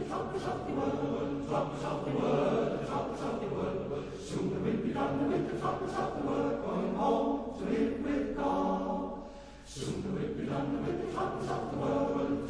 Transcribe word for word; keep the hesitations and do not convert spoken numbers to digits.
troubles of the world, troubles of the world, troubles of the world. Soon we'll be done with the troubles of the world, going home to live with God. Soon we'll be done with the troubles of the world.